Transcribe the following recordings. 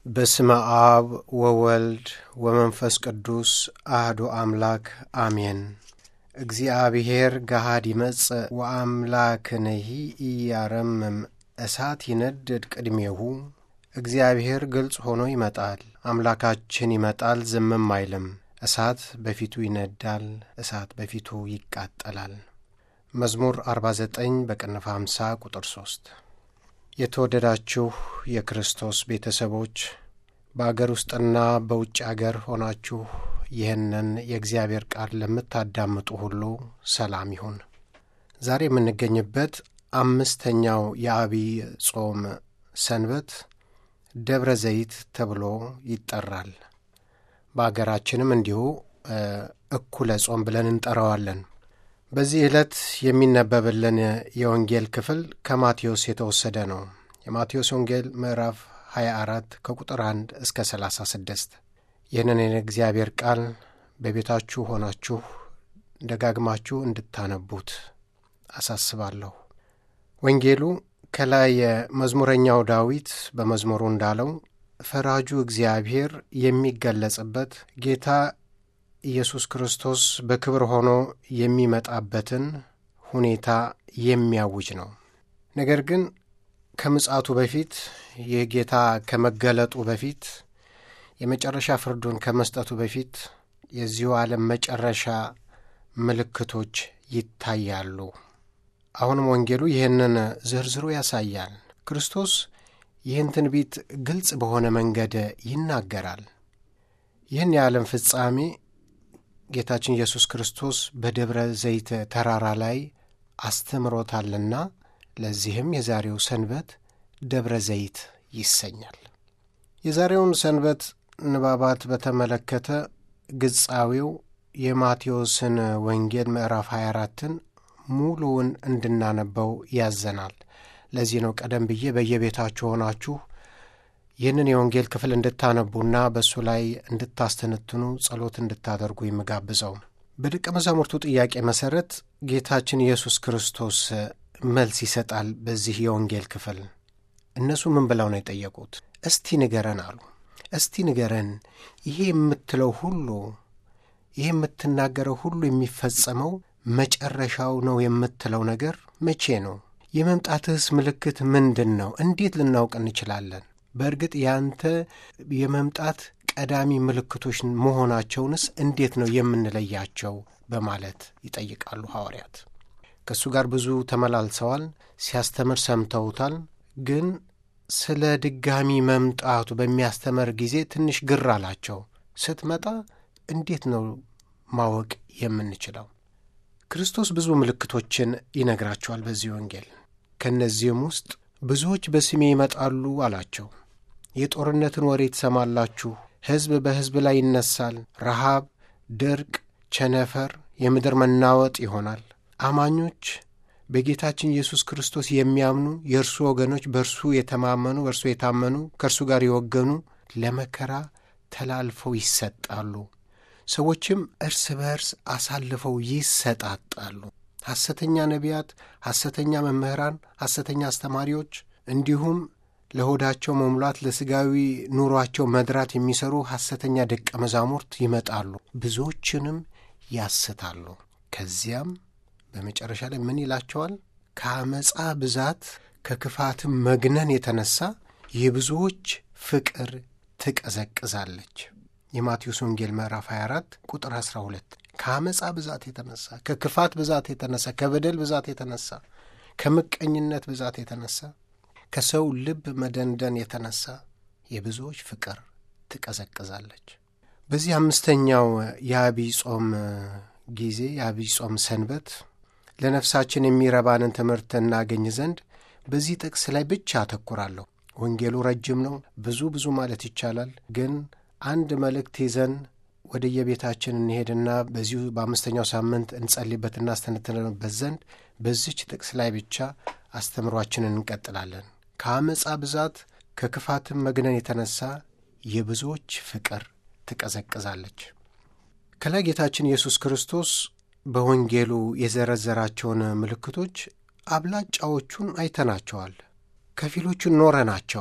በስመ አብ ወወልድ ወመንፈስ ቅዱስ አሐዱ አምላክ አሜን። እግዚአብሔር ገሃድ ይመጽእ ወአምላክነሂ ኢያረምም እሳት ይነድድ ቅድሜሁ። እግዚአብሔር ግልጽ ሆኖ ይመጣል፣ አምላካችን ይመጣል፣ ዝምም አይልም። እሳት በፊቱ ይነዳል፣ እሳት በፊቱ ይቃጠላል። መዝሙር 49 በቅንፍ 50 ቁጥር 3። የተወደዳችሁ የክርስቶስ ቤተሰቦች በአገር ውስጥና በውጭ አገር ሆናችሁ ይህንን የእግዚአብሔር ቃል ለምታዳምጡ ሁሉ ሰላም ይሁን። ዛሬ የምንገኝበት 5ኛው የአብይ ጾም ሰንበት ደብረ ዘይት ተብሎ ይጠራል። በአገራችንም እንዲሁ እኩለ ጾም ብለን እንጠራዋለን። በዚህ ዕለት የሚነበብልን የወንጌል ክፍል ከማቴዎስ የተወሰደ ነው። የማቴዎስ ወንጌል ምዕራፍ 24 ከቁጥር 1 እስከ 36። ይህንን የእግዚአብሔር ቃል በቤታችሁ ሆናችሁ ደጋግማችሁ እንድታነቡት አሳስባለሁ። ወንጌሉ ከላይ መዝሙረኛው ዳዊት በመዝሙሩ እንዳለው ፈራጁ እግዚአብሔር የሚገለጽበት ጌታ ኢየሱስ ክርስቶስ በክብር ሆኖ የሚመጣበትን ሁኔታ የሚያውጅ ነው። ነገር ግን ከምጽአቱ በፊት ይህ ጌታ ከመገለጡ በፊት የመጨረሻ ፍርዱን ከመስጠቱ በፊት የዚሁ ዓለም መጨረሻ ምልክቶች ይታያሉ። አሁንም ወንጌሉ ይህንን ዝርዝሩ ያሳያል። ክርስቶስ ይህን ትንቢት ግልጽ በሆነ መንገድ ይናገራል። ይህን የዓለም ፍጻሜ ጌታችን ኢየሱስ ክርስቶስ በደብረ ዘይት ተራራ ላይ አስተምሮታልና ለዚህም የዛሬው ሰንበት ደብረ ዘይት ይሰኛል። የዛሬውን ሰንበት ንባባት በተመለከተ ግጻዊው የማቴዎስን ወንጌል ምዕራፍ 24ን ሙሉውን እንድናነበው ያዘናል። ለዚህ ነው ቀደም ብዬ በየቤታችሁ ሆናችሁ ይህንን የወንጌል ክፍል እንድታነቡና በእሱ ላይ እንድታስተነትኑ ጸሎት እንድታደርጉ የምጋብዘው። በደቀ መዛሙርቱ ጥያቄ መሠረት ጌታችን ኢየሱስ ክርስቶስ መልስ ይሰጣል። በዚህ የወንጌል ክፍል እነሱ ምን ብለው ነው የጠየቁት? እስቲ ንገረን አሉ። እስቲ ንገረን፣ ይሄ የምትለው ሁሉ፣ ይሄ የምትናገረው ሁሉ የሚፈጸመው መጨረሻው ነው የምትለው ነገር መቼ ነው? የመምጣትህስ ምልክት ምንድን ነው? እንዴት ልናውቅ እንችላለን? በእርግጥ ያንተ የመምጣት ቀዳሚ ምልክቶች መሆናቸውንስ እንዴት ነው የምንለያቸው? በማለት ይጠይቃሉ ሐዋርያት። ከእሱ ጋር ብዙ ተመላልሰዋል፣ ሲያስተምር ሰምተውታል። ግን ስለ ድጋሚ መምጣቱ በሚያስተምር ጊዜ ትንሽ ግር አላቸው። ስትመጣ እንዴት ነው ማወቅ የምንችለው? ክርስቶስ ብዙ ምልክቶችን ይነግራቸዋል በዚህ ወንጌል። ከእነዚህም ውስጥ ብዙዎች በስሜ ይመጣሉ አላቸው። የጦርነትን ወሬ ትሰማላችሁ፣ ሕዝብ በሕዝብ ላይ ይነሳል፣ ረሃብ፣ ድርቅ፣ ቸነፈር፣ የምድር መናወጥ ይሆናል። አማኞች በጌታችን ኢየሱስ ክርስቶስ የሚያምኑ የእርሱ ወገኖች፣ በእርሱ የተማመኑ፣ በእርሱ የታመኑ፣ ከእርሱ ጋር የወገኑ ለመከራ ተላልፈው ይሰጣሉ። ሰዎችም እርስ በርስ አሳልፈው ይሰጣጣሉ። ሐሰተኛ ነቢያት፣ ሐሰተኛ መምህራን፣ ሐሰተኛ አስተማሪዎች እንዲሁም ለሆዳቸው መሙላት ለሥጋዊ ኑሯቸው መድራት የሚሠሩ ሐሰተኛ ደቀ መዛሙርት ይመጣሉ፣ ብዙዎችንም ያስታሉ። ከዚያም በመጨረሻ ላይ ምን ይላቸዋል? ከአመፃ ብዛት ከክፋትም መግነን የተነሣ የብዙዎች ፍቅር ትቀዘቅዛለች። የማቴዎስ ወንጌል ምዕራፍ 24 ቁጥር 12። ከአመፃ ብዛት የተነሣ፣ ከክፋት ብዛት የተነሣ፣ ከበደል ብዛት የተነሣ፣ ከምቀኝነት ብዛት የተነሣ፣ ከሰው ልብ መደንደን የተነሣ የብዙዎች ፍቅር ትቀዘቅዛለች። በዚህ 5ኛው የአብይ ጾም ጊዜ የአብይ ጾም ሰንበት ለነፍሳችን የሚረባንን ትምህርት እናገኝ ዘንድ በዚህ ጥቅስ ላይ ብቻ አተኩራለሁ። ወንጌሉ ረጅም ነው፣ ብዙ ማለት ይቻላል። ግን አንድ መልእክት ይዘን ወደ የቤታችን እንሄድና በዚሁ በ5ኛው ሳምንት እንጸልይበትና አስተነትንበት ዘንድ በዚች ጥቅስ ላይ ብቻ አስተምሯችንን እንቀጥላለን። ከአመፃ ብዛት ከክፋትም መግነን የተነሣ የብዙዎች ፍቅር ትቀዘቅዛለች። ከላይ ጌታችን ኢየሱስ ክርስቶስ በወንጌሉ የዘረዘራቸውን ምልክቶች አብላጫዎቹን አይተናቸዋል፣ ከፊሎቹን ኖረናቸዋል።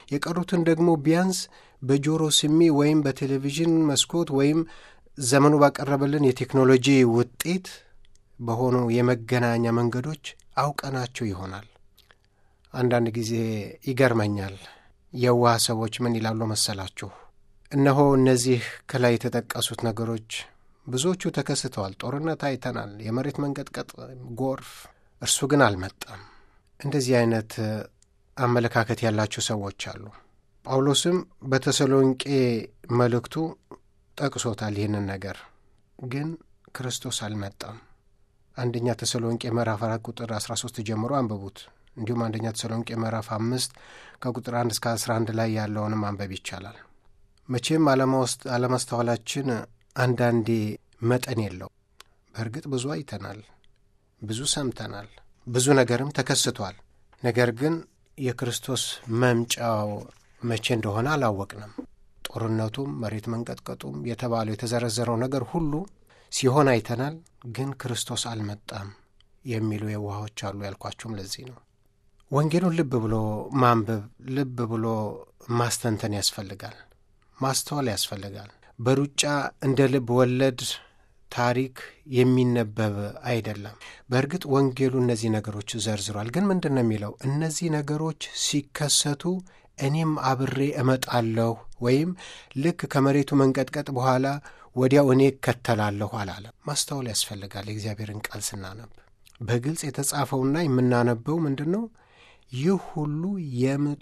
የቀሩትን ደግሞ ቢያንስ በጆሮ ስሚ ወይም በቴሌቪዥን መስኮት ወይም ዘመኑ ባቀረበልን የቴክኖሎጂ ውጤት በሆኑ የመገናኛ መንገዶች አውቀናቸው ይሆናል። አንዳንድ ጊዜ ይገርመኛል። የዋህ ሰዎች ምን ይላሉ መሰላችሁ? እነሆ እነዚህ ከላይ የተጠቀሱት ነገሮች ብዙዎቹ ተከስተዋል። ጦርነት አይተናል፣ የመሬት መንቀጥቀጥ፣ ጎርፍ፣ እርሱ ግን አልመጣም። እንደዚህ አይነት አመለካከት ያላቸው ሰዎች አሉ። ጳውሎስም በተሰሎንቄ መልእክቱ ጠቅሶታል ይህንን ነገር። ግን ክርስቶስ አልመጣም። አንደኛ ተሰሎንቄ ምዕራፍ 4 ቁጥር 13 ጀምሮ አንብቡት። እንዲሁም አንደኛ ተሰሎንቄ ምዕራፍ 5 ከቁጥር 1 እስከ 11 ላይ ያለውንም አንበብ ይቻላል። መቼም አለማስተዋላችን አንዳንዴ መጠን የለው። በእርግጥ ብዙ አይተናል፣ ብዙ ሰምተናል፣ ብዙ ነገርም ተከስቷል። ነገር ግን የክርስቶስ መምጫው መቼ እንደሆነ አላወቅንም። ጦርነቱም መሬት መንቀጥቀጡም የተባለው የተዘረዘረው ነገር ሁሉ ሲሆን አይተናል። ግን ክርስቶስ አልመጣም የሚሉ የዋሆች አሉ ያልኳቸውም ለዚህ ነው። ወንጌሉን ልብ ብሎ ማንበብ፣ ልብ ብሎ ማስተንተን ያስፈልጋል፣ ማስተዋል ያስፈልጋል። በሩጫ እንደ ልብ ወለድ ታሪክ የሚነበብ አይደለም። በእርግጥ ወንጌሉ እነዚህ ነገሮች ዘርዝሯል። ግን ምንድን ነው የሚለው? እነዚህ ነገሮች ሲከሰቱ እኔም አብሬ እመጣለሁ ወይም ልክ ከመሬቱ መንቀጥቀጥ በኋላ ወዲያው እኔ እከተላለሁ አላለም። ማስተዋል ያስፈልጋል። የእግዚአብሔርን ቃል ስናነብ በግልጽ የተጻፈውና የምናነበው ምንድን ነው? ይህ ሁሉ የምጡ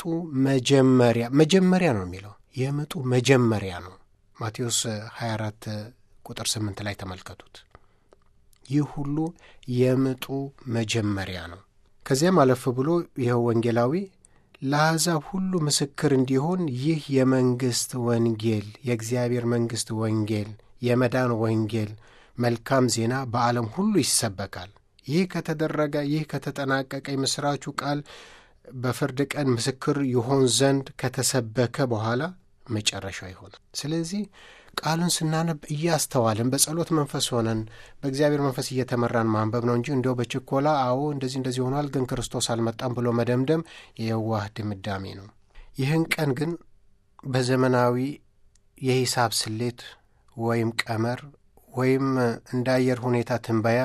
መጀመሪያ ነው የሚለው። የምጡ መጀመሪያ ነው። ማቴዎስ 24 ቁጥር 8 ላይ ተመልከቱት። ይህ ሁሉ የምጡ መጀመሪያ ነው። ከዚያም አለፍ ብሎ ይኸው ወንጌላዊ ለአሕዛብ ሁሉ ምስክር እንዲሆን ይህ የመንግሥት ወንጌል፣ የእግዚአብሔር መንግሥት ወንጌል፣ የመዳን ወንጌል መልካም ዜና በዓለም ሁሉ ይሰበካል። ይህ ከተደረገ፣ ይህ ከተጠናቀቀ የምሥራቹ ቃል በፍርድ ቀን ምስክር ይሆን ዘንድ ከተሰበከ በኋላ መጨረሻው ይሆናል። ስለዚህ ቃሉን ስናነብ እያስተዋልን በጸሎት መንፈስ ሆነን በእግዚአብሔር መንፈስ እየተመራን ማንበብ ነው እንጂ እንዲያው በችኮላ አዎ እንደዚህ ሆኗል ግን ክርስቶስ አልመጣም ብሎ መደምደም የዋህ ድምዳሜ ነው። ይህን ቀን ግን በዘመናዊ የሂሳብ ስሌት ወይም ቀመር ወይም እንደ አየር ሁኔታ ትንበያ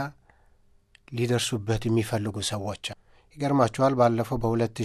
ሊደርሱበት የሚፈልጉ ሰዎች ይገርማቸዋል። ባለፈው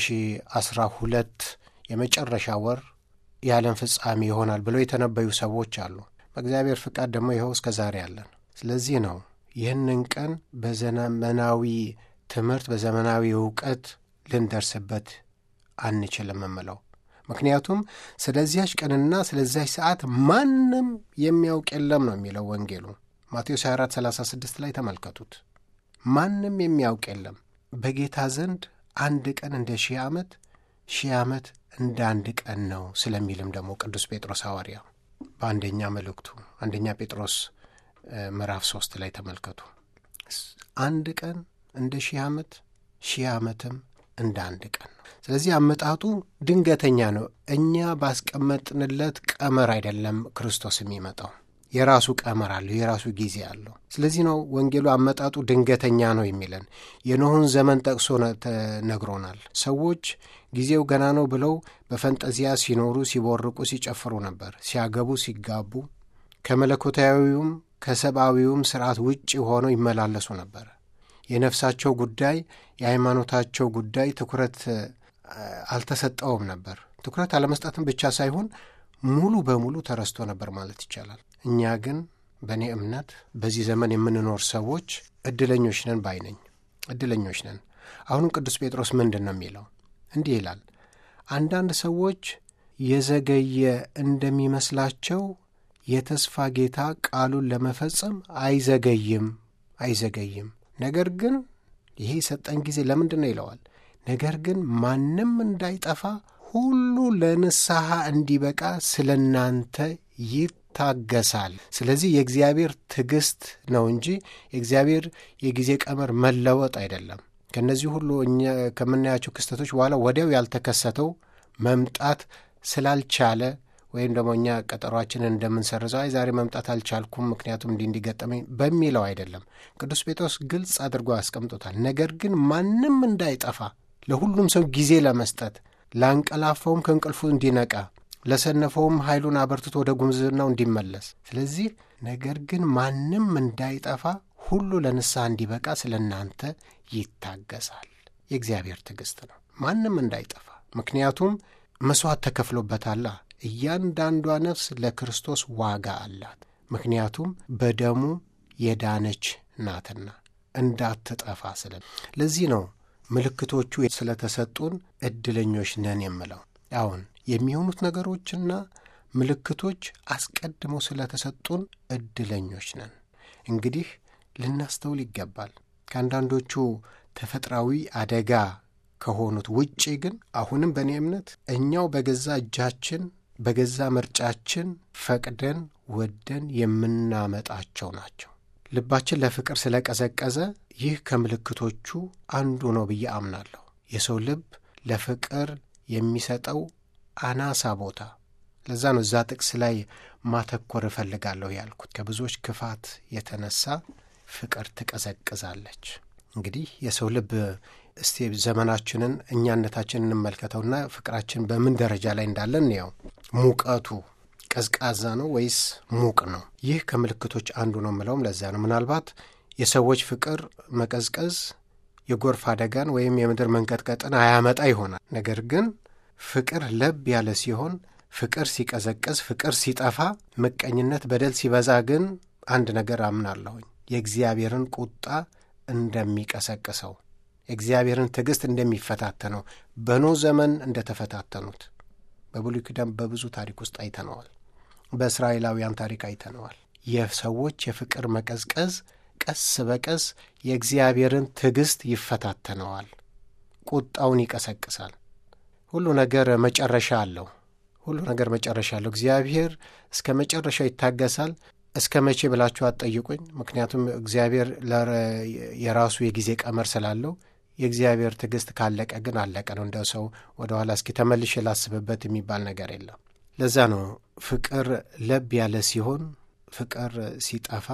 በ2012 የመጨረሻ ወር የዓለም ፍጻሜ ይሆናል ብለው የተነበዩ ሰዎች አሉ። በእግዚአብሔር ፍቃድ ደግሞ ይኸው እስከ ዛሬ አለን። ስለዚህ ነው ይህንን ቀን በዘመናዊ ትምህርት በዘመናዊ ዕውቀት ልንደርስበት አንችልም እምለው። ምክንያቱም ስለዚያች ቀንና ስለዚያች ሰዓት ማንም የሚያውቅ የለም ነው የሚለው ወንጌሉ። ማቴዎስ 24:36 ላይ ተመልከቱት። ማንም የሚያውቅ የለም። በጌታ ዘንድ አንድ ቀን እንደ 1000 ዓመት፣ 1000 ዓመት እንደ አንድ ቀን ነው ስለሚልም ደግሞ ቅዱስ ጴጥሮስ ሐዋርያ በአንደኛ መልእክቱ አንደኛ ጴጥሮስ ምዕራፍ 3 ላይ ተመልከቱ። አንድ ቀን እንደ 1000 ዓመት፣ 1000 ዓመትም እንደ አንድ ቀን ነው። ስለዚህ አመጣጡ ድንገተኛ ነው። እኛ ባስቀመጥንለት ቀመር አይደለም ክርስቶስ የሚመጣው። የራሱ ቀመር አለው፣ የራሱ ጊዜ አለው። ስለዚህ ነው ወንጌሉ አመጣጡ ድንገተኛ ነው የሚለን። የኖኅን ዘመን ጠቅሶ ነግሮናል። ሰዎች ጊዜው ገና ነው ብለው በፈንጠዚያ ሲኖሩ፣ ሲቦርቁ፣ ሲጨፍሩ ነበር። ሲያገቡ፣ ሲጋቡ ከመለኮታዊውም ከሰብአዊውም ሥርዓት ውጭ ሆነው ይመላለሱ ነበር። የነፍሳቸው ጉዳይ፣ የሃይማኖታቸው ጉዳይ ትኩረት አልተሰጠውም ነበር። ትኩረት አለመስጠትም ብቻ ሳይሆን ሙሉ በሙሉ ተረስቶ ነበር ማለት ይቻላል። እኛ ግን በእኔ እምነት በዚህ ዘመን የምንኖር ሰዎች ዕድለኞች ነን ባይ ነኝ። ዕድለኞች ነን። አሁንም ቅዱስ ጴጥሮስ ምንድን ነው የሚለው? እንዲህ ይላል፣ አንዳንድ ሰዎች የዘገየ እንደሚመስላቸው የተስፋ ጌታ ቃሉን ለመፈጸም አይዘገይም። ነገር ግን ይሄ የሰጠን ጊዜ ለምንድን ነው ይለዋል። ነገር ግን ማንም እንዳይጠፋ ሁሉ ለንስሐ እንዲበቃ ስለ እናንተ ይታገሳል። ስለዚህ የእግዚአብሔር ትዕግስት ነው እንጂ የእግዚአብሔር የጊዜ ቀመር መለወጥ አይደለም። ከነዚህ ሁሉ እኛ ከምናያቸው ክስተቶች በኋላ ወዲያው ያልተከሰተው መምጣት ስላልቻለ ወይም ደግሞ እኛ ቀጠሯችንን እንደምንሰርዘው ዛሬ መምጣት አልቻልኩም ምክንያቱም እንዲገጠመኝ በሚለው አይደለም። ቅዱስ ጴጥሮስ ግልጽ አድርጎ ያስቀምጦታል። ነገር ግን ማንም እንዳይጠፋ ለሁሉም ሰው ጊዜ ለመስጠት ላንቀላፋውም ከእንቅልፉ እንዲነቃ፣ ለሰነፈውም ኃይሉን አበርትቶ ወደ ጉምዝናው እንዲመለስ። ስለዚህ ነገር ግን ማንም እንዳይጠፋ ሁሉ ለንስሐ እንዲበቃ ስለ እናንተ ይታገሳል። የእግዚአብሔር ትዕግሥት ነው። ማንም እንዳይጠፋ፣ ምክንያቱም መሥዋዕት ተከፍሎበታላ። እያንዳንዷ ነፍስ ለክርስቶስ ዋጋ አላት። ምክንያቱም በደሙ የዳነች ናትና እንዳትጠፋ ለዚህ ነው ምልክቶቹ ስለተሰጡን ዕድለኞች ነን የምለው። አሁን የሚሆኑት ነገሮችና ምልክቶች አስቀድመው ስለተሰጡን ዕድለኞች ነን። እንግዲህ ልናስተውል ይገባል። ከአንዳንዶቹ ተፈጥሯዊ አደጋ ከሆኑት ውጪ ግን አሁንም በእኔ እምነት እኛው በገዛ እጃችን በገዛ ምርጫችን ፈቅደን ወደን የምናመጣቸው ናቸው። ልባችን ለፍቅር ስለቀዘቀዘ ይህ ከምልክቶቹ አንዱ ነው ብዬ አምናለሁ። የሰው ልብ ለፍቅር የሚሰጠው አናሳ ቦታ። ለዛ ነው እዛ ጥቅስ ላይ ማተኮር እፈልጋለሁ ያልኩት። ከብዙዎች ክፋት የተነሳ ፍቅር ትቀዘቅዛለች። እንግዲህ የሰው ልብ እስቲ ዘመናችንን እኛነታችንን እንመልከተውና ፍቅራችን በምን ደረጃ ላይ እንዳለን ነው። ሙቀቱ ቀዝቃዛ ነው ወይስ ሙቅ ነው? ይህ ከምልክቶች አንዱ ነው የምለውም ለዛ ነው። ምናልባት የሰዎች ፍቅር መቀዝቀዝ የጎርፍ አደጋን ወይም የምድር መንቀጥቀጥን አያመጣ ይሆናል። ነገር ግን ፍቅር ለብ ያለ ሲሆን፣ ፍቅር ሲቀዘቅዝ፣ ፍቅር ሲጠፋ፣ ምቀኝነት፣ በደል ሲበዛ ግን አንድ ነገር አምናለሁኝ፣ የእግዚአብሔርን ቁጣ እንደሚቀሰቅሰው፣ የእግዚአብሔርን ትዕግሥት እንደሚፈታተነው፣ በኖህ ዘመን እንደተፈታተኑት በብሉይ ኪዳን በብዙ ታሪክ ውስጥ አይተነዋል። በእስራኤላውያን ታሪክ አይተነዋል። የሰዎች የፍቅር መቀዝቀዝ ቀስ በቀስ የእግዚአብሔርን ትዕግሥት ይፈታተነዋል፣ ቁጣውን ይቀሰቅሳል። ሁሉ ነገር መጨረሻ አለው። ሁሉ ነገር መጨረሻ አለው። እግዚአብሔር እስከ መጨረሻው ይታገሳል። እስከ መቼ ብላችሁ አትጠይቁኝ። ምክንያቱም እግዚአብሔር የራሱ የጊዜ ቀመር ስላለው የእግዚአብሔር ትዕግሥት ካለቀ ግን አለቀ ነው። እንደ ሰው ወደ ኋላ እስኪ ተመልሼ ላስብበት የሚባል ነገር የለም። ለዛ ነው ፍቅር ለብ ያለ ሲሆን፣ ፍቅር ሲጠፋ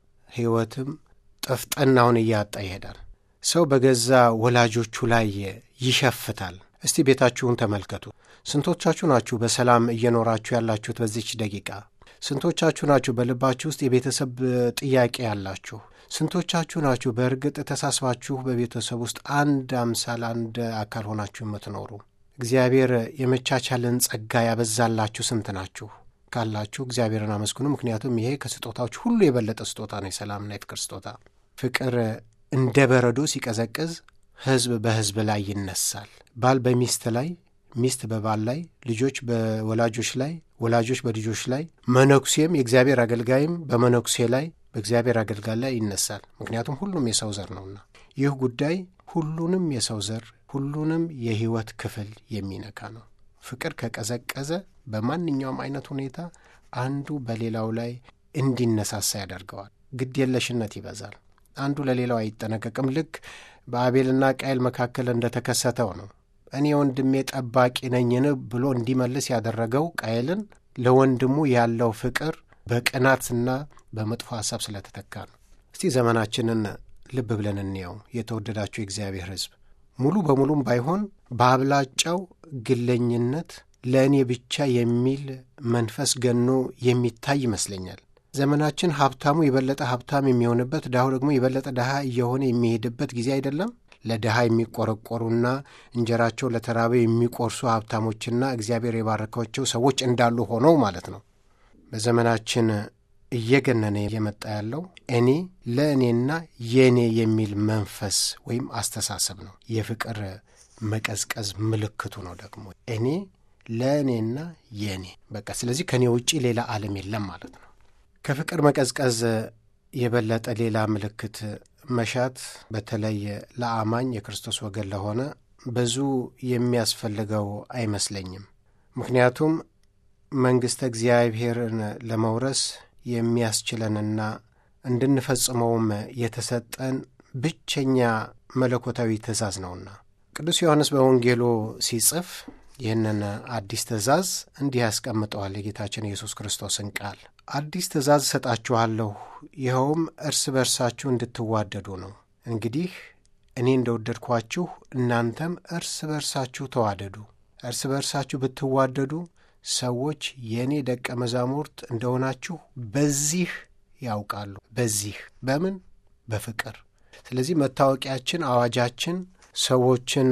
ሕይወትም ጥፍጥናውን እያጣ ይሄዳል። ሰው በገዛ ወላጆቹ ላይ ይሸፍታል። እስቲ ቤታችሁን ተመልከቱ። ስንቶቻችሁ ናችሁ በሰላም እየኖራችሁ ያላችሁት በዚች ደቂቃ? ስንቶቻችሁ ናችሁ በልባችሁ ውስጥ የቤተሰብ ጥያቄ ያላችሁ? ስንቶቻችሁ ናችሁ በእርግጥ ተሳስባችሁ በቤተሰብ ውስጥ አንድ አምሳል አንድ አካል ሆናችሁ የምትኖሩ? እግዚአብሔር የመቻቻልን ጸጋ ያበዛላችሁ ስንት ናችሁ? ካላችሁ እግዚአብሔርን አመስግኑ። ምክንያቱም ይሄ ከስጦታዎች ሁሉ የበለጠ ስጦታ ነው፣ የሰላምና የፍቅር ስጦታ። ፍቅር እንደ በረዶ ሲቀዘቅዝ ሕዝብ በሕዝብ ላይ ይነሳል። ባል በሚስት ላይ፣ ሚስት በባል ላይ፣ ልጆች በወላጆች ላይ፣ ወላጆች በልጆች ላይ፣ መነኩሴም የእግዚአብሔር አገልጋይም በመነኩሴ ላይ፣ በእግዚአብሔር አገልጋይ ላይ ይነሳል። ምክንያቱም ሁሉም የሰው ዘር ነውና። ይህ ጉዳይ ሁሉንም የሰው ዘር ሁሉንም የሕይወት ክፍል የሚነካ ነው። ፍቅር ከቀዘቀዘ በማንኛውም አይነት ሁኔታ አንዱ በሌላው ላይ እንዲነሳሳ ያደርገዋል። ግድ የለሽነት ይበዛል። አንዱ ለሌላው አይጠነቀቅም። ልክ በአቤልና ቃየል መካከል እንደተከሰተው ነው። እኔ ወንድሜ ጠባቂ ነኝን ብሎ እንዲመልስ ያደረገው ቃየልን ለወንድሙ ያለው ፍቅር በቅናትና በመጥፎ ሐሳብ ስለተተካ ነው። እስቲ ዘመናችንን ልብ ብለን እንየው። የተወደዳችሁ የእግዚአብሔር ሕዝብ፣ ሙሉ በሙሉም ባይሆን በአብላጫው ግለኝነት ለእኔ ብቻ የሚል መንፈስ ገኖ የሚታይ ይመስለኛል። ዘመናችን ሀብታሙ የበለጠ ሀብታም የሚሆንበት፣ ድሃው ደግሞ የበለጠ ድሃ እየሆነ የሚሄድበት ጊዜ አይደለም። ለድሃ የሚቆረቆሩና እንጀራቸው ለተራበ የሚቆርሱ ሀብታሞችና እግዚአብሔር የባረካቸው ሰዎች እንዳሉ ሆነው ማለት ነው። በዘመናችን እየገነነ የመጣ ያለው እኔ ለእኔና የእኔ የሚል መንፈስ ወይም አስተሳሰብ ነው። የፍቅር መቀዝቀዝ ምልክቱ ነው ደግሞ እኔ ለእኔና የእኔ በቃ። ስለዚህ ከእኔ ውጪ ሌላ ዓለም የለም ማለት ነው። ከፍቅር መቀዝቀዝ የበለጠ ሌላ ምልክት መሻት በተለይ ለአማኝ የክርስቶስ ወገን ለሆነ ብዙ የሚያስፈልገው አይመስለኝም። ምክንያቱም መንግሥተ እግዚአብሔርን ለመውረስ የሚያስችለንና እንድንፈጽመውም የተሰጠን ብቸኛ መለኮታዊ ትእዛዝ ነውና ቅዱስ ዮሐንስ በወንጌሉ ሲጽፍ ይህንን አዲስ ትእዛዝ እንዲህ ያስቀምጠዋል። የጌታችን ኢየሱስ ክርስቶስን ቃል አዲስ ትእዛዝ እሰጣችኋለሁ፣ ይኸውም እርስ በርሳችሁ እንድትዋደዱ ነው። እንግዲህ እኔ እንደወደድኳችሁ እናንተም እርስ በርሳችሁ ተዋደዱ። እርስ በርሳችሁ ብትዋደዱ ሰዎች የኔ ደቀ መዛሙርት እንደሆናችሁ በዚህ ያውቃሉ። በዚህ በምን? በፍቅር። ስለዚህ መታወቂያችን፣ አዋጃችን፣ ሰዎችን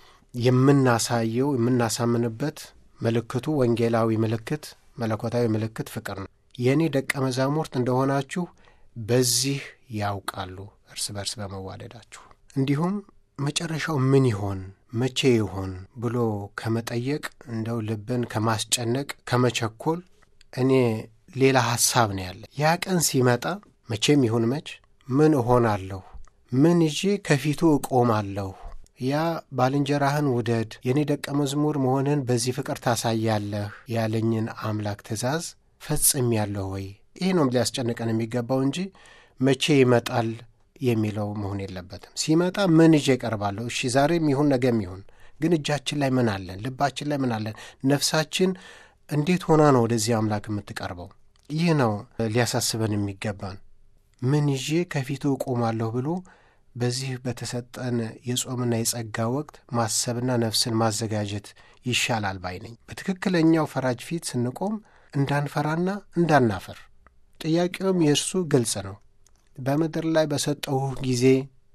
የምናሳየው የምናሳምንበት ምልክቱ ወንጌላዊ ምልክት፣ መለኮታዊ ምልክት ፍቅር ነው። የኔ ደቀ መዛሙርት እንደሆናችሁ በዚህ ያውቃሉ፣ እርስ በርስ በመዋደዳችሁ። እንዲሁም መጨረሻው ምን ይሆን መቼ ይሆን ብሎ ከመጠየቅ እንደው ልብን ከማስጨነቅ ከመቸኮል እኔ ሌላ ሐሳብ ነው ያለ። ያ ቀን ሲመጣ መቼም ይሁን መች ምን እሆናለሁ? ምን ይዤ ከፊቱ እቆማለሁ? ያ ባልንጀራህን ውደድ፣ የኔ ደቀ መዝሙር መሆንን በዚህ ፍቅር ታሳያለህ ያለኝን አምላክ ትእዛዝ ፈጽሜያለሁ ወይ? ይሄ ነው ሊያስጨንቀን የሚገባው እንጂ መቼ ይመጣል የሚለው መሆን የለበትም። ሲመጣ ምን ይዤ እቀርባለሁ? እሺ ዛሬም ይሁን ነገም ይሁን፣ ግን እጃችን ላይ ምን አለን? ልባችን ላይ ምን አለን? ነፍሳችን እንዴት ሆና ነው ወደዚህ አምላክ የምትቀርበው? ይህ ነው ሊያሳስበን የሚገባን። ምን ይዤ ከፊቱ እቆማለሁ ብሎ በዚህ በተሰጠን የጾምና የጸጋ ወቅት ማሰብና ነፍስን ማዘጋጀት ይሻላል ባይ ነኝ። በትክክለኛው ፈራጅ ፊት ስንቆም እንዳንፈራና እንዳናፈር። ጥያቄውም የእርሱ ግልጽ ነው። በምድር ላይ በሰጠሁህ ጊዜ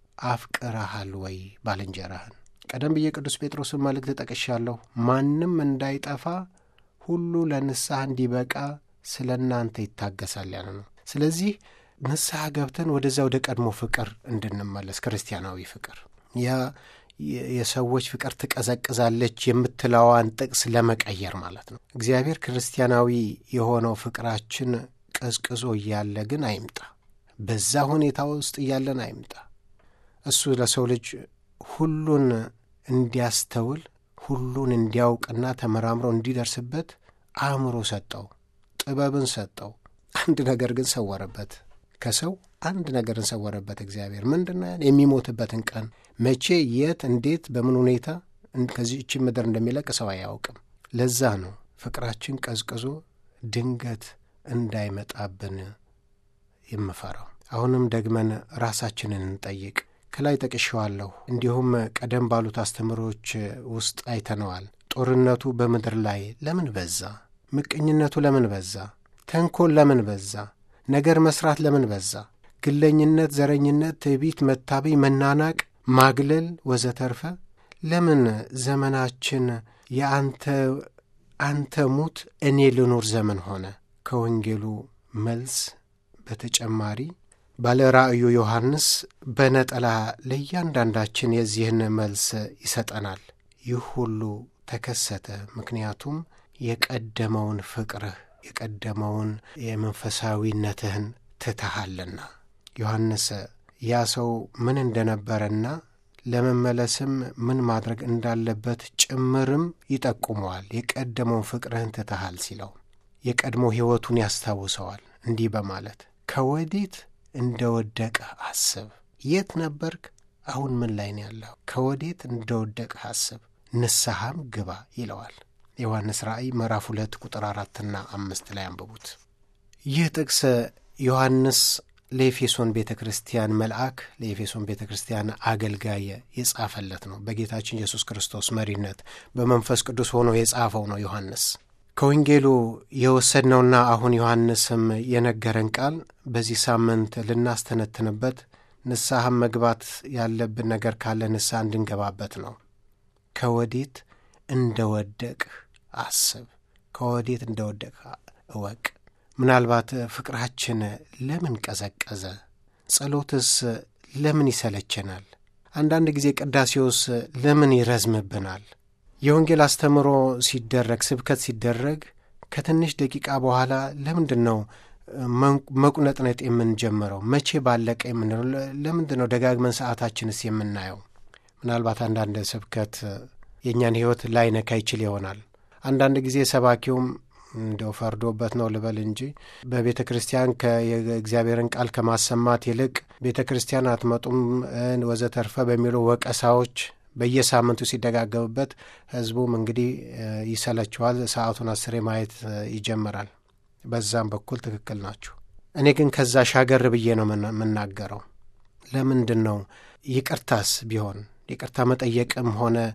አፍቅረሃል ወይ ባልንጀራህን? ቀደም ብዬ ቅዱስ ጴጥሮስን መልእክት ጠቅሻለሁ። ማንም እንዳይጠፋ ሁሉ ለንስሐ እንዲበቃ ስለ እናንተ ይታገሳል ያለ ነው። ስለዚህ ንስሐ ገብተን ወደዛ ወደ ቀድሞ ፍቅር እንድንመለስ፣ ክርስቲያናዊ ፍቅር፣ ያ የሰዎች ፍቅር ትቀዘቅዛለች የምትለዋን ጥቅስ ለመቀየር ማለት ነው። እግዚአብሔር ክርስቲያናዊ የሆነው ፍቅራችን ቀዝቅዞ እያለ ግን አይምጣ። በዛ ሁኔታ ውስጥ እያለን አይምጣ። እሱ ለሰው ልጅ ሁሉን እንዲያስተውል፣ ሁሉን እንዲያውቅና ተመራምሮ እንዲደርስበት አእምሮ ሰጠው፣ ጥበብን ሰጠው። አንድ ነገር ግን ሰወረበት። ከሰው አንድ ነገርን ሰወረበት እግዚአብሔር። ምንድን ነው? የሚሞትበትን ቀን መቼ፣ የት፣ እንዴት፣ በምን ሁኔታ ከዚህ እቺ ምድር እንደሚለቅ ሰው አያውቅም። ለዛ ነው ፍቅራችን ቀዝቅዞ ድንገት እንዳይመጣብን የምፈራው። አሁንም ደግመን ራሳችንን እንጠይቅ። ከላይ ጠቅሼዋለሁ፣ እንዲሁም ቀደም ባሉት አስተምሮች ውስጥ አይተነዋል። ጦርነቱ በምድር ላይ ለምን በዛ? ምቀኝነቱ ለምን በዛ? ተንኮል ለምን በዛ? ነገር መስራት ለምን በዛ? ግለኝነት፣ ዘረኝነት፣ ትዕቢት፣ መታበይ፣ መናናቅ፣ ማግለል ወዘተርፈ ለምን ዘመናችን አንተ ሙት እኔ ልኖር ዘመን ሆነ? ከወንጌሉ መልስ በተጨማሪ ባለ ራእዩ ዮሐንስ በነጠላ ለእያንዳንዳችን የዚህን መልስ ይሰጠናል። ይህ ሁሉ ተከሰተ ምክንያቱም የቀደመውን ፍቅርህ፣ የቀደመውን የመንፈሳዊነትህን ትተሃልና። ዮሐንስ ያ ሰው ምን እንደነበረና ለመመለስም ምን ማድረግ እንዳለበት ጭምርም ይጠቁመዋል። የቀደመውን ፍቅርህን ትተሃል ሲለው የቀድሞ ሕይወቱን ያስታውሰዋል እንዲህ በማለት ከወዴት እንደወደቅህ አስብ። የት ነበርክ? አሁን ምን ላይ ነው ያለው? ከወዴት እንደወደቅህ አስብ፣ ንስሐም ግባ ይለዋል። ዮሐንስ ራእይ ምዕራፍ 2 ቁጥር 4ና 5 ላይ አንብቡት። ይህ ጥቅስ ዮሐንስ ለኤፌሶን ቤተ ክርስቲያን መልአክ፣ ለኤፌሶን ቤተ ክርስቲያን አገልጋይ የጻፈለት ነው። በጌታችን ኢየሱስ ክርስቶስ መሪነት በመንፈስ ቅዱስ ሆኖ የጻፈው ነው ዮሐንስ። ከወንጌሉ የወሰድነውና አሁን ዮሐንስም የነገረን ቃል በዚህ ሳምንት ልናስተነትንበት፣ ንስሐም መግባት ያለብን ነገር ካለ ንስሐ እንድንገባበት ነው። ከወዴት እንደወደቅህ አስብ፣ ከወዴት እንደወደቅህ እወቅ። ምናልባት ፍቅራችን ለምን ቀዘቀዘ? ጸሎትስ ለምን ይሰለቸናል? አንዳንድ ጊዜ ቅዳሴውስ ለምን ይረዝምብናል? የወንጌል አስተምሮ ሲደረግ፣ ስብከት ሲደረግ ከትንሽ ደቂቃ በኋላ ለምንድን ነው መቁነጥነጥ የምንጀምረው? መቼ ባለቀ የምንለው? ለምንድን ነው ደጋግመን ሰዓታችንስ የምናየው? ምናልባት አንዳንድ ስብከት የእኛን ሕይወት ላይነካ ይችል ይሆናል። አንዳንድ ጊዜ ሰባኪውም እንደው ፈርዶበት ነው ልበል እንጂ በቤተ ክርስቲያን የእግዚአብሔርን ቃል ከማሰማት ይልቅ ቤተ ክርስቲያን አትመጡም ወዘተርፈ በሚሉ ወቀሳዎች በየሳምንቱ ሲደጋገብበት ሕዝቡም እንግዲህ ይሰለችዋል። ሰዓቱን 10 ማየት ይጀምራል። በዛም በኩል ትክክል ናችሁ። እኔ ግን ከዛ ሻገር ብዬ ነው የምናገረው። ለምንድን ነው ይቅርታስ ቢሆን ይቅርታ መጠየቅም ሆነ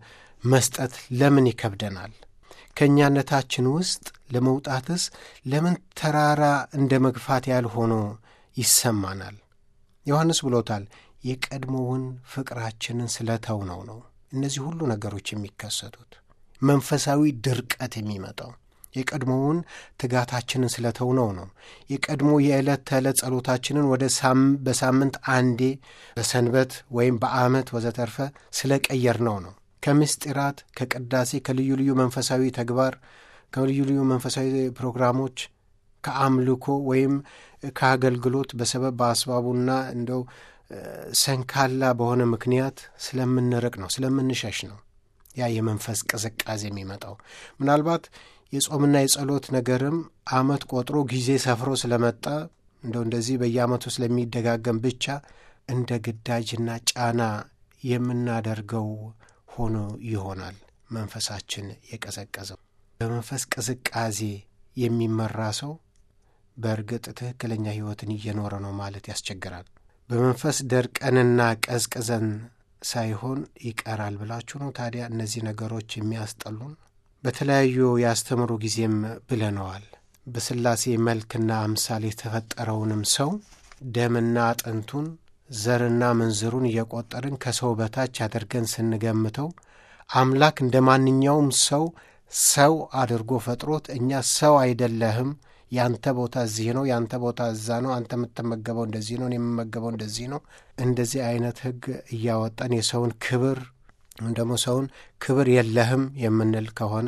መስጠት ለምን ይከብደናል? ከእኛነታችን ውስጥ ለመውጣትስ ለምን ተራራ እንደ መግፋት ያህል ሆኖ ይሰማናል? ዮሐንስ ብሎታል፣ የቀድሞውን ፍቅራችንን ስለተውነው ነው እነዚህ ሁሉ ነገሮች የሚከሰቱት። መንፈሳዊ ድርቀት የሚመጣው የቀድሞውን ትጋታችንን ስለተውነው ነው። የቀድሞ የዕለት ተዕለት ጸሎታችንን በሳምንት አንዴ፣ በሰንበት ወይም በዓመት ወዘተርፈ ስለቀየርነው ነው። ከምስጢራት፣ ከቅዳሴ፣ ከልዩ ልዩ መንፈሳዊ ተግባር፣ ከልዩ ልዩ መንፈሳዊ ፕሮግራሞች፣ ከአምልኮ ወይም ከአገልግሎት በሰበብ በአስባቡና እንደው ሰንካላ በሆነ ምክንያት ስለምንርቅ ነው፣ ስለምንሸሽ ነው ያ የመንፈስ ቅዝቃዜ የሚመጣው። ምናልባት የጾምና የጸሎት ነገርም ዓመት ቆጥሮ ጊዜ ሰፍሮ ስለመጣ እንደዚህ በየዓመቱ ስለሚደጋገም ብቻ እንደ ግዳጅና ጫና የምናደርገው ሆኖ ይሆናል መንፈሳችን የቀዘቀዘው። በመንፈስ ቅዝቃዜ የሚመራ ሰው በእርግጥ ትክክለኛ ሕይወትን እየኖረ ነው ማለት ያስቸግራል። በመንፈስ ደርቀንና ቀዝቅዘን ሳይሆን ይቀራል ብላችሁ ነው ታዲያ እነዚህ ነገሮች የሚያስጠሉን? በተለያዩ ያስተምሩ ጊዜም ብለነዋል። በሥላሴ መልክና አምሳል የተፈጠረውንም ሰው ደምና አጥንቱን ዘርና ምንዝሩን እየቆጠርን ከሰው በታች አድርገን ስንገምተው አምላክ እንደ ማንኛውም ሰው አድርጎ ፈጥሮት እኛ ሰው አይደለህም፣ ያንተ ቦታ እዚህ ነው፣ ያንተ ቦታ እዛ ነው፣ አንተ የምትመገበው እንደዚህ ነው፣ የምመገበው እንደዚህ ነው፣ እንደዚህ አይነት ሕግ እያወጣን የሰውን ክብር ደግሞ ሰውን ክብር የለህም የምንል ከሆነ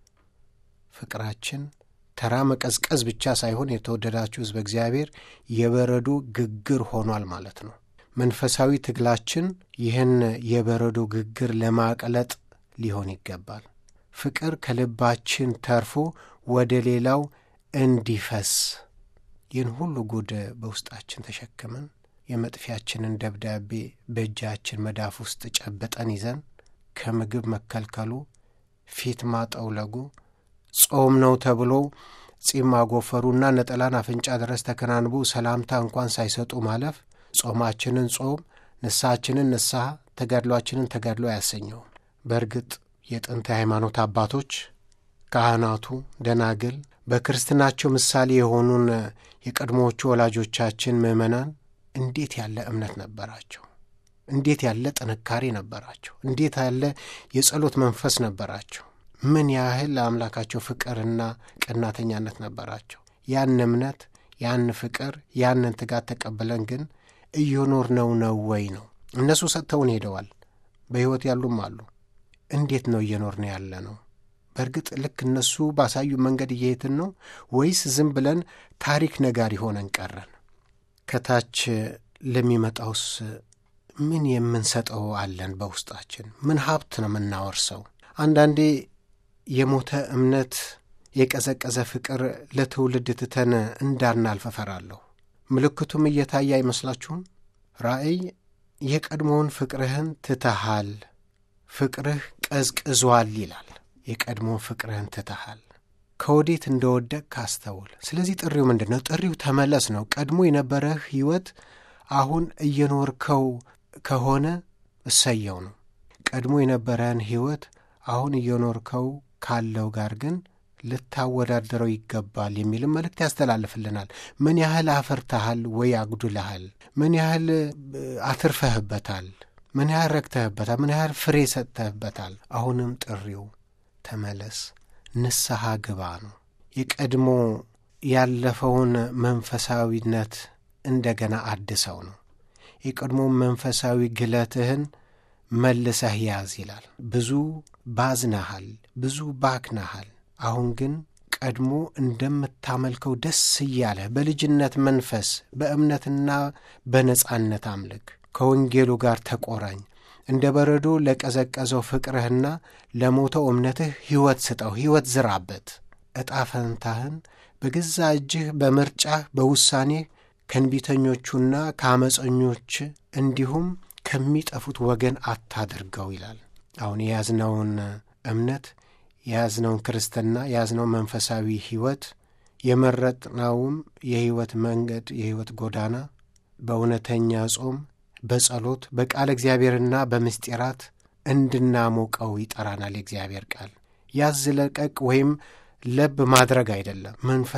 ፍቅራችን ተራ መቀዝቀዝ ብቻ ሳይሆን የተወደዳችሁ ሕዝበ እግዚአብሔር የበረዶ ግግር ሆኗል ማለት ነው። መንፈሳዊ ትግላችን ይህን የበረዶ ግግር ለማቅለጥ ሊሆን ይገባል። ፍቅር ከልባችን ተርፎ ወደ ሌላው እንዲፈስ ይህን ሁሉ ጉድ በውስጣችን ተሸክመን የመጥፊያችንን ደብዳቤ በእጃችን መዳፍ ውስጥ ጨብጠን ይዘን ከምግብ መከልከሉ፣ ፊት ማጠውለጉ፣ ጾም ነው ተብሎ ጺም ማጎፈሩና ነጠላን አፍንጫ ድረስ ተከናንቡ ሰላምታ እንኳን ሳይሰጡ ማለፍ ጾማችንን ጾም፣ ንስሐችንን ንስሐ፣ ተጋድሏችንን ተጋድሎ አያሰኘውም። በእርግጥ የጥንት ሃይማኖት አባቶች፣ ካህናቱ፣ ደናግል በክርስትናቸው ምሳሌ የሆኑን የቀድሞዎቹ ወላጆቻችን ምዕመናን እንዴት ያለ እምነት ነበራቸው! እንዴት ያለ ጥንካሬ ነበራቸው! እንዴት ያለ የጸሎት መንፈስ ነበራቸው! ምን ያህል ለአምላካቸው ፍቅርና ቀናተኛነት ነበራቸው! ያን እምነት፣ ያን ፍቅር፣ ያንን ትጋት ተቀብለን ግን እየኖርነው ነው ወይ ነው? እነሱ ሰጥተውን ሄደዋል። በሕይወት ያሉም አሉ። እንዴት ነው እየኖርን ያለ ነው? በእርግጥ ልክ እነሱ ባሳዩ መንገድ እየሄድን ነው ወይስ ዝም ብለን ታሪክ ነጋሪ ሆነን ቀረን? ከታች ለሚመጣውስ ምን የምንሰጠው አለን? በውስጣችን ምን ሀብት ነው የምናወርሰው? አንዳንዴ የሞተ እምነት፣ የቀዘቀዘ ፍቅር ለትውልድ ትተን እንዳናልፍ እፈራለሁ። ምልክቱም እየታየ አይመስላችሁም? ራእይ የቀድሞውን ፍቅርህን ትተሃል፣ ፍቅርህ ቀዝቅዟል ይላል። የቀድሞውን ፍቅርህን ትተሃል፣ ከወዴት እንደወደቅ ካስተውል። ስለዚህ ጥሪው ምንድን ነው? ጥሪው ተመለስ ነው። ቀድሞ የነበረህ ሕይወት አሁን እየኖርከው ከሆነ እሰየው ነው። ቀድሞ የነበረህን ሕይወት አሁን እየኖርከው ካለው ጋር ግን ልታወዳደረው ይገባል የሚልም መልእክት ያስተላልፍልናል። ምን ያህል አፈርተሃል ወይ አጉድለሃል? ምን ያህል አትርፈህበታል? ምን ያህል ረክተህበታል? ምን ያህል ፍሬ ሰጥተህበታል? አሁንም ጥሪው ተመለስ፣ ንስሐ ግባ ነው። የቀድሞ ያለፈውን መንፈሳዊነት እንደገና አድሰው ነው። የቀድሞ መንፈሳዊ ግለትህን መልሰህ ያዝ ይላል። ብዙ ባዝነሃል፣ ብዙ ባክነሃል። አሁን ግን ቀድሞ እንደምታመልከው ደስ እያለህ በልጅነት መንፈስ በእምነትና በነጻነት አምልክ። ከወንጌሉ ጋር ተቆራኝ። እንደ በረዶ ለቀዘቀዘው ፍቅርህና ለሞተው እምነትህ ሕይወት ስጠው፣ ሕይወት ዝራበት። ዕጣ ፈንታህን በገዛ እጅህ፣ በምርጫህ፣ በውሳኔህ ከንቢተኞቹና ከአመፀኞች እንዲሁም ከሚጠፉት ወገን አታድርገው ይላል። አሁን የያዝነውን እምነት፣ የያዝነውን ክርስትና፣ የያዝነውን መንፈሳዊ ሕይወት፣ የመረጥነውም የሕይወት መንገድ፣ የሕይወት ጎዳና በእውነተኛ ጾም፣ በጸሎት፣ በቃለ እግዚአብሔርና በምስጢራት እንድናሞቀው ይጠራናል። የእግዚአብሔር ቃል ያዝ ለቀቅ ወይም ለብ ማድረግ አይደለም።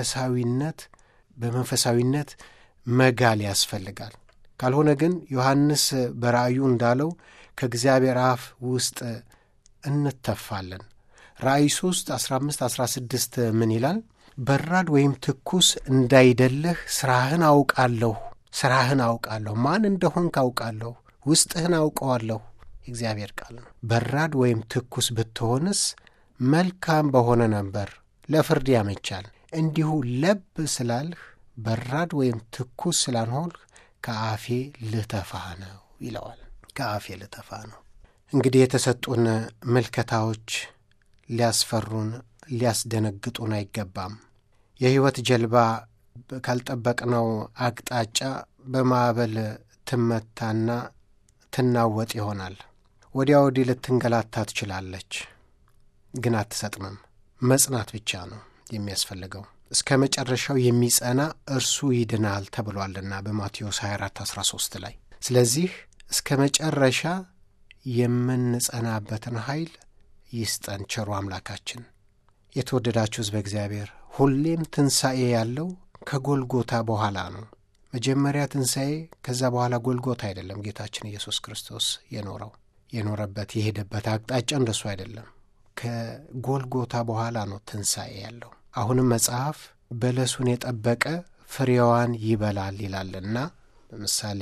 በመንፈሳዊነት መጋል ያስፈልጋል። ካልሆነ ግን ዮሐንስ በራእዩ እንዳለው ከእግዚአብሔር አፍ ውስጥ እንተፋለን። ራእይ 3:15-16 ምን ይላል? በራድ ወይም ትኩስ እንዳይደለህ ስራህን አውቃለሁ። ማን እንደሆንክ አውቃለሁ። ውስጥህን አውቀዋለሁ። እግዚአብሔር ቃል ነው። በራድ ወይም ትኩስ ብትሆንስ መልካም በሆነ ነበር፣ ለፍርድ ያመቻል። እንዲሁ ለብ ስላልህ በራድ ወይም ትኩስ ስላልሆንህ ከአፌ ልተፋህ ነው ይለዋል። ከአፌ ልተፋህ ነው። እንግዲህ የተሰጡን ምልከታዎች ሊያስፈሩን፣ ሊያስደነግጡን አይገባም። የሕይወት ጀልባ ካልጠበቅነው አቅጣጫ በማዕበል ትመታና ትናወጥ ይሆናል። ወዲያ ወዲህ ልትንገላታ ትችላለች፣ ግን አትሰጥምም። መጽናት ብቻ ነው የሚያስፈልገው። እስከ መጨረሻው የሚጸና እርሱ ይድናል ተብሏልና በማቴዎስ 24:13 ላይ። ስለዚህ እስከ መጨረሻ የምንጸናበትን ኃይል ይስጠን ቸሩ አምላካችን። የተወደዳችሁ ሕዝበ እግዚአብሔር፣ ሁሌም ትንሣኤ ያለው ከጎልጎታ በኋላ ነው። መጀመሪያ ትንሣኤ፣ ከዛ በኋላ ጎልጎታ አይደለም። ጌታችን ኢየሱስ ክርስቶስ የኖረበት የሄደበት አቅጣጫ እንደሱ አይደለም። ከጎልጎታ በኋላ ነው ትንሣኤ ያለው። አሁንም መጽሐፍ በለሱን የጠበቀ ፍሬዋን ይበላል ይላልና በምሳሌ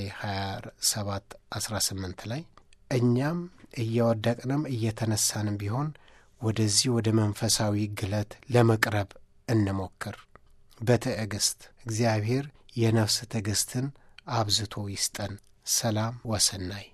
27:18 ላይ እኛም እየወደቅንም እየተነሳንም ቢሆን ወደዚህ ወደ መንፈሳዊ ግለት ለመቅረብ እንሞክር በትዕግስት። እግዚአብሔር የነፍስ ትዕግስትን አብዝቶ ይስጠን። ሰላም ወሰናይ